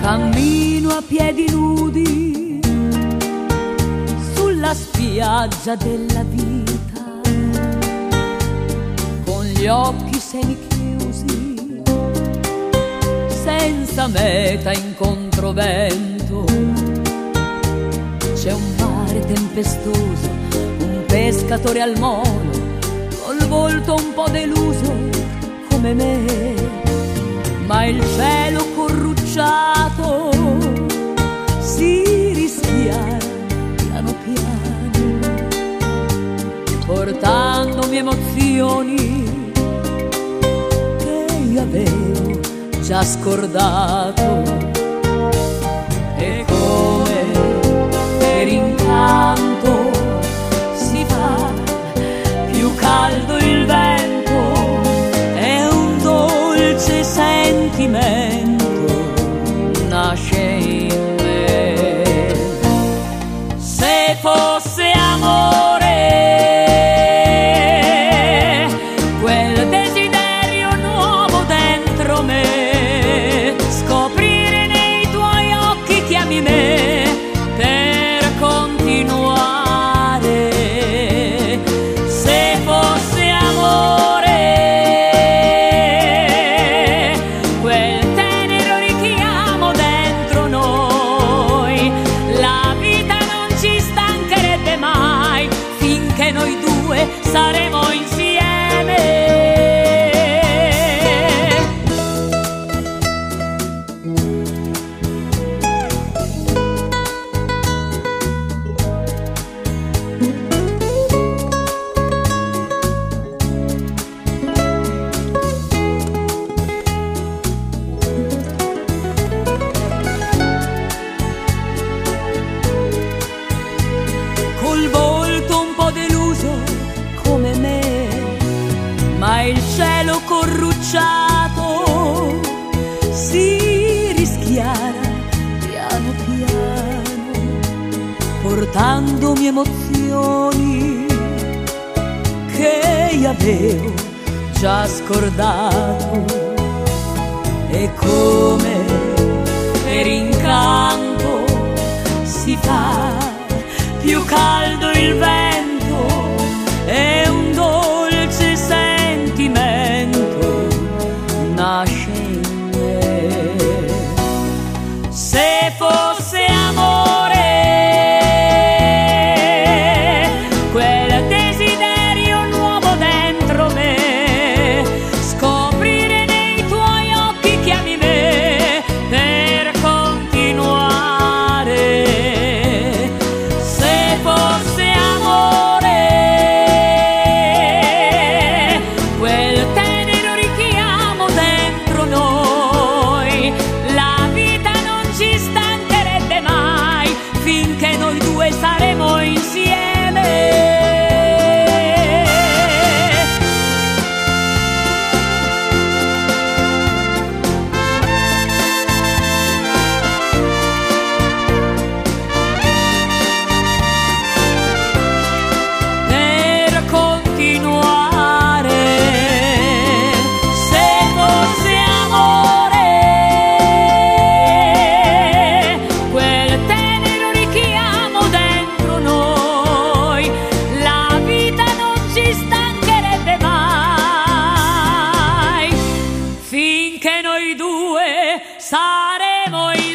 Cammino a piedi nudi sulla spiaggia della vita, con gli occhi semichiusi, senza meta in controvento. C'è un mare tempestoso, un pescatore al molo, col volto un po' deluso come me, ma il cielo corrucciato si rischia piano piano, portandomi emozioni che io avevo già scordato. E come per incanto si fa più caldo il vento, è un dolce sentimento nasce in me. Se fosse amore quel desiderio nuovo dentro me, scoprire nei tuoi occhi che ami me per continuare. Se fosse amore quel tenero richiamo dentro noi, la vita non ci stancherebbe mai finché noi due saremo insieme. Col volto un po' deluso come me, ma il cielo corrucciato si rischiara piano piano, portandomi emozioni che io avevo già scordato. E come per incanto si fa più caldo il vento, è un dolce sentimento nasce in me. Se fosse amore quel desiderio nuovo dentro me, scoprire nei tuoi occhi che ami me per continuare. Se fosse amore quel tenero richiamo dentro noi, la vita non ci stancherebbe mai finché noi due saremo insieme. Per continuare. Se fosse amore quel tenero richiamo dentro noi, la vita non ci stancherebbe mai finché noi due saremo